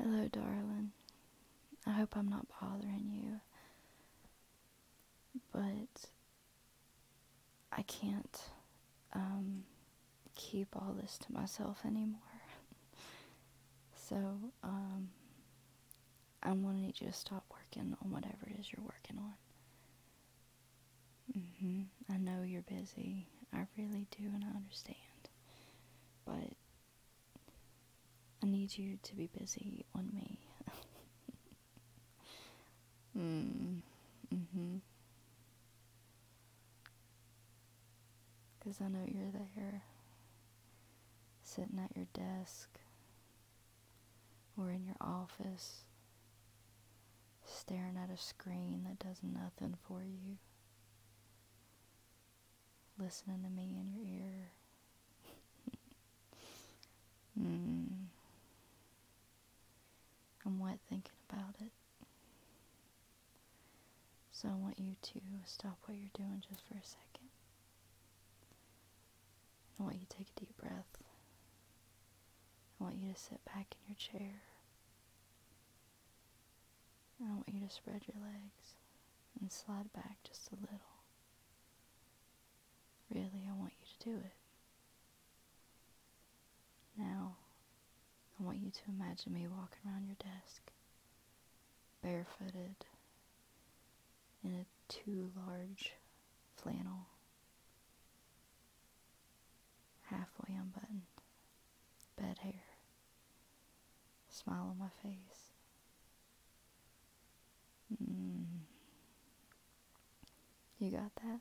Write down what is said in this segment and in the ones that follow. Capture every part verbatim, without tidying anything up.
Hello, darling. I hope I'm not bothering you, but I can't um, keep all this to myself anymore. So, um, I'm gonna need you to stop working on whatever it is you're working on. Mm-hmm. I know you're busy. I really do, and I understand. But I need you to be busy on me. mm. Mm-hmm. Because I know you're there, sitting at your desk, or in your office, staring at a screen that does nothing for you, listening to me in your ear. mm. I'm wet thinking about it. So I want you to stop what you're doing just for a second. I want you to take a deep breath. I want you to sit back in your chair. And I want you to spread your legs and slide back just a little. Really, I want you to do it. Now, I want you to imagine me walking around your desk, barefooted, in a too large flannel, halfway unbuttoned, bed hair, smile on my face. Mm. You got that?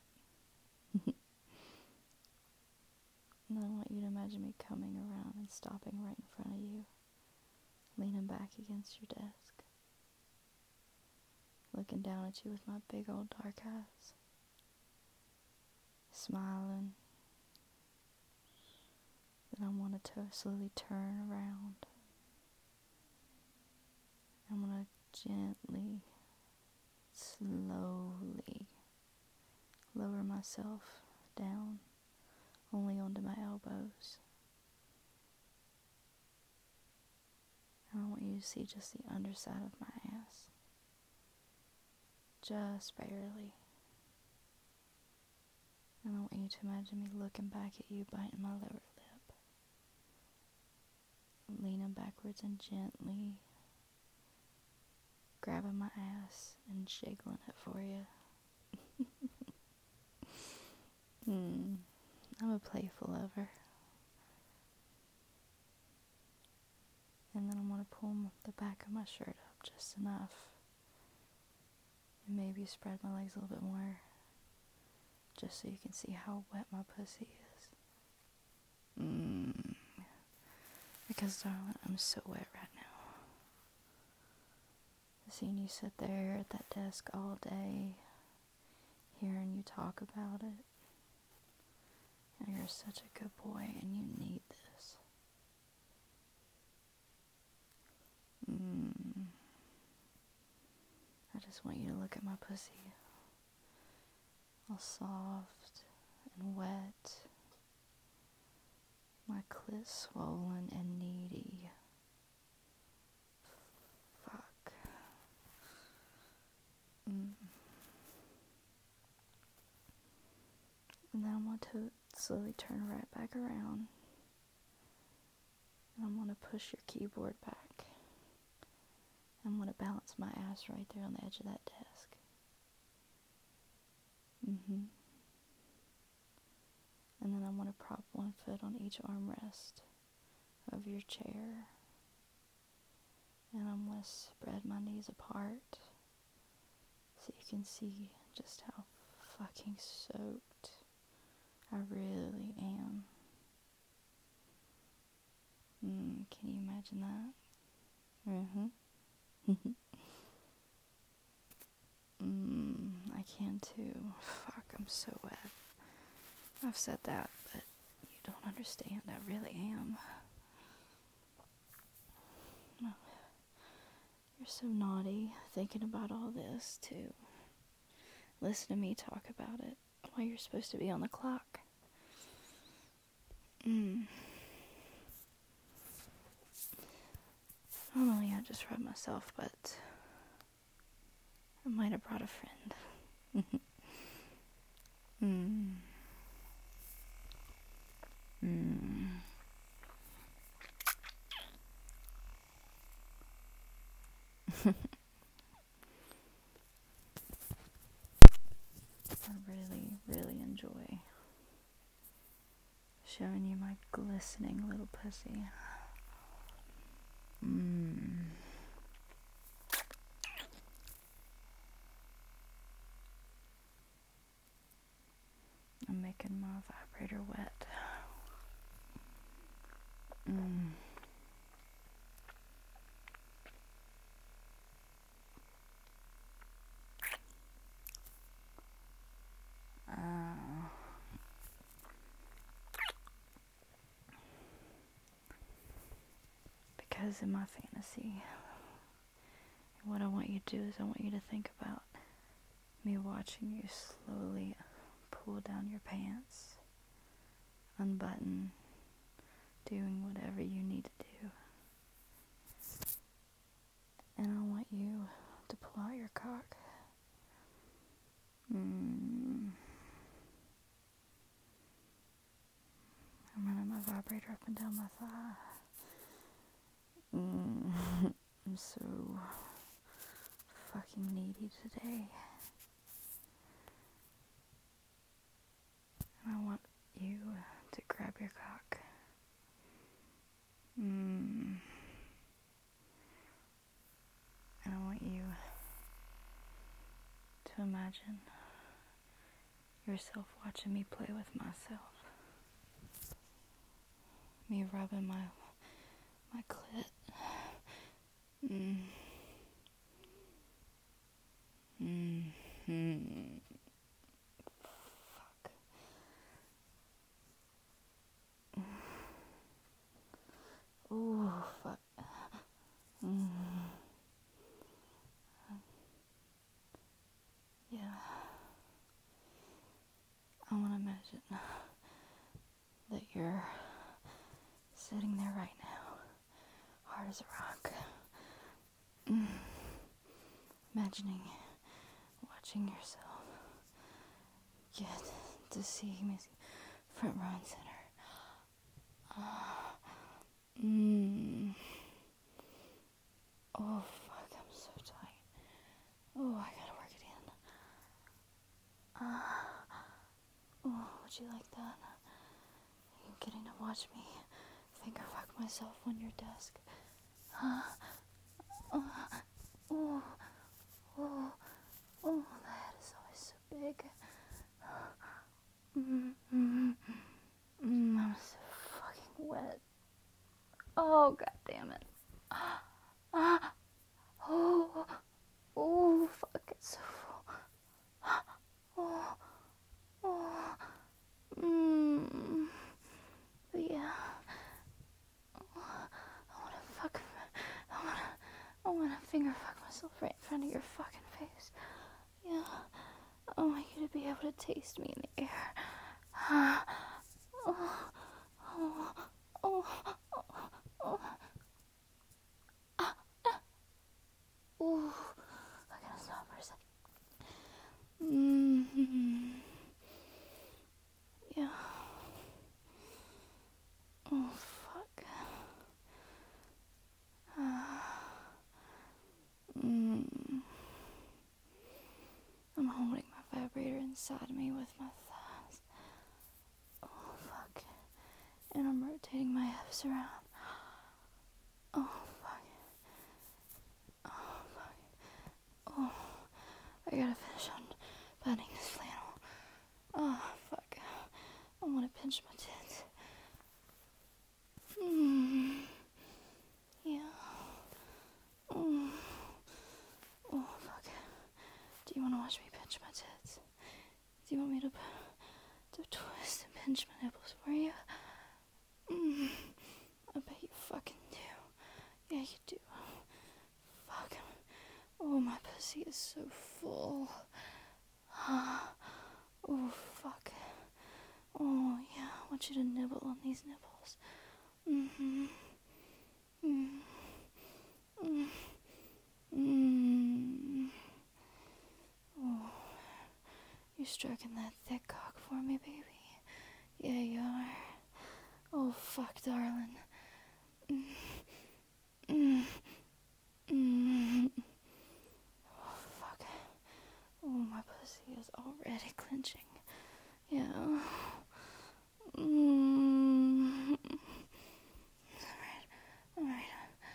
And then I want you to imagine me coming around and stopping right in front of you, leaning back against your desk, looking down at you with my big old dark eyes, smiling. Then I want to slowly turn around. I'm going to gently, slowly lower myself down, only onto my elbows. And I want you to see just the underside of my ass. Just barely. And I want you to imagine me looking back at you, biting my lower lip, leaning backwards and gently grabbing my ass and jiggling it for you. hmm. I'm a playful lover. And then I'm going to pull the back of my shirt up just enough. And maybe spread my legs a little bit more, just so you can see how wet my pussy is. Mm. Because, darling, I'm so wet right now. Seeing you sit there at that desk all day, hearing you talk about it. And you're such a good boy, and you need this. Mm. I just want you to look at my pussy. All soft and wet. My clit swollen and needy. Fuck. Mm. And then I want to slowly turn right back around. And I'm going to push your keyboard back. I'm going to balance my ass right there on the edge of that desk. Mm-hmm. And then I'm going to prop one foot on each armrest of your chair. And I'm going to spread my knees apart so you can see just how fucking soaked I really am. Mm, can you imagine that? Mm-hmm. mm, I can too. Fuck, I'm so wet. I've said that, but you don't understand. I really am. Oh, you're so naughty thinking about all this too. Listen to me talk about it while you're supposed to be on the clock. Mm. Normally I might just rub myself, but I might have brought a friend. mm. Mm. I really, really enjoy showing you my glistening little pussy. Mmm. I'm making my vibrator wet. Mmm. Uh, because in my fantasy, what I want you to do is I want you to think about me watching you slowly pull down your pants, unbutton, doing whatever you need to do. And I want you to pull out your cock. Mm. I'm running my vibrator up and down my thigh. Mm. I'm so fucking needy today. And I want you to grab your cock. Mm. And I want you to imagine yourself watching me play with myself. Me rubbing my my clit. Mm. Mm. Mm. Fuck. Ooh, fuck. Mm. Yeah. I want to imagine that you're sitting there right now, hard as a rock. Mm. Imagining watching yourself get to see me front row and center. Uh, mm. Oh, fuck, I'm so tight. Oh, I gotta work it in. Uh, oh, would you like that? You getting to watch me finger fuck myself on your desk? Uh, uh, oh, oh, oh, the head is always so big. Mm, mm, mm, I'm so fucking wet. Oh, god damn it. Ah, oh, oh, fuck, it's so full. Oh, oh, mm, yeah. Oh, I wanna fuck, I wanna, I wanna finger fuck myself right in front of your fucking face. Yeah. I want you to be able to taste me in the air. Oh, oh, oh, oh, oh. Ah, ah. Ooh, I gotta stop for a second. Mm-hmm. Yeah. Oh, fuck. Uh, mm. I'm holding my vibrator inside me with my thighs. Oh, fuck. And I'm rotating my hips around. Oh, fuck. Oh, fuck. Oh, I gotta finish unbuttoning this flannel. Oh, fuck. I wanna pinch my tits. Mm. Yeah. Mm. Oh, fuck. Do you wanna watch me pinch my tits? Do you want me to, to twist and pinch my nipples for you? Mm. I bet you fucking do. Yeah, you do. Fuck. Oh, my pussy is so full. Oh, fuck. Oh, yeah, I want you to nibble on these nipples. Mm-hmm. Mm. Mm. You stroking that thick cock for me, baby? Yeah, you are. Oh, fuck, darling. Mm. Mm. Mm. Oh, fuck. Oh, my pussy is already clenching. Yeah. Mm. Alright, alright.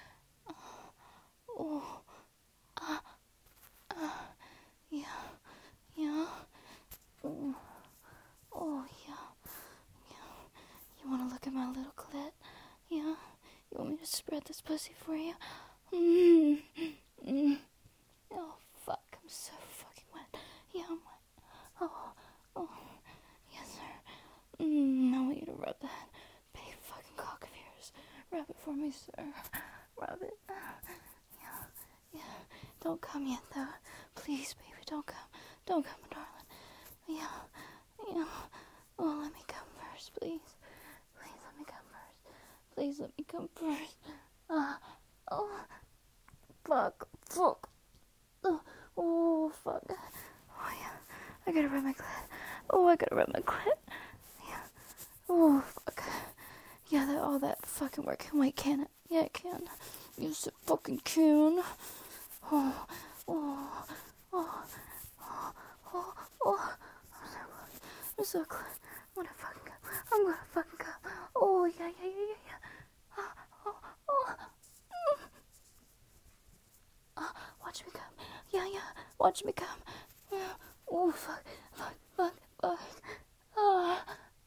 Oh, ah, ah, yeah, yeah. Oh, oh, yeah, yeah. You wanna look at my little clit? Yeah. You want me to spread this pussy for you? Mm. Mm. Oh, fuck, I'm so fucking wet. Yeah, I'm wet. Oh, oh, yes, sir. Mm, I want you to rub that big fucking cock of yours. Rub it for me, sir. Rub it. Yeah, yeah. Don't come yet, though. Please, baby, don't come. Don't come, darling. Yeah, yeah. Oh, let me come first, please. Please let me come first. Please let me come first. Ah, oh, fuck, fuck. Oh, oh, fuck. Oh, yeah. I gotta rub my clit. Oh, I gotta rub my clit. Yeah. Oh, fuck. Yeah, that, all that fucking work can wait, can it? Yeah, it can. Yes, it fucking can. Oh, oh, oh, oh, oh, oh. I'm so close. I'm so close. I'm gonna fucking go. I'm gonna fucking go. Oh, yeah, yeah, yeah, yeah, yeah. Oh, oh, oh. Mm. Oh, watch me come. Yeah, yeah. Watch me come. Yeah. Oh, fuck, fuck, fuck, fuck. Ah.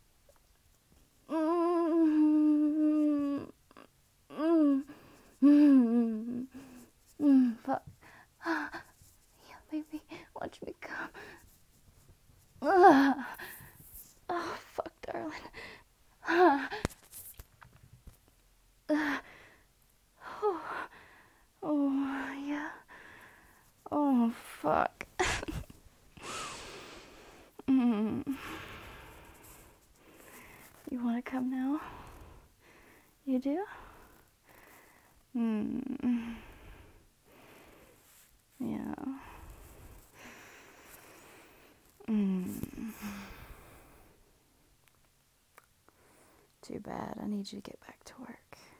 Mm. Mm. Mm. Mm. Fuck. Ah. Yeah, baby. Watch me come. Ah. Oh, fuck, darling. Ah. Ah. Oh. Oh, yeah. Oh, fuck. Mm. You want to come now? You do? Mm. Yeah. Mm. Too bad. I need you to get back to work.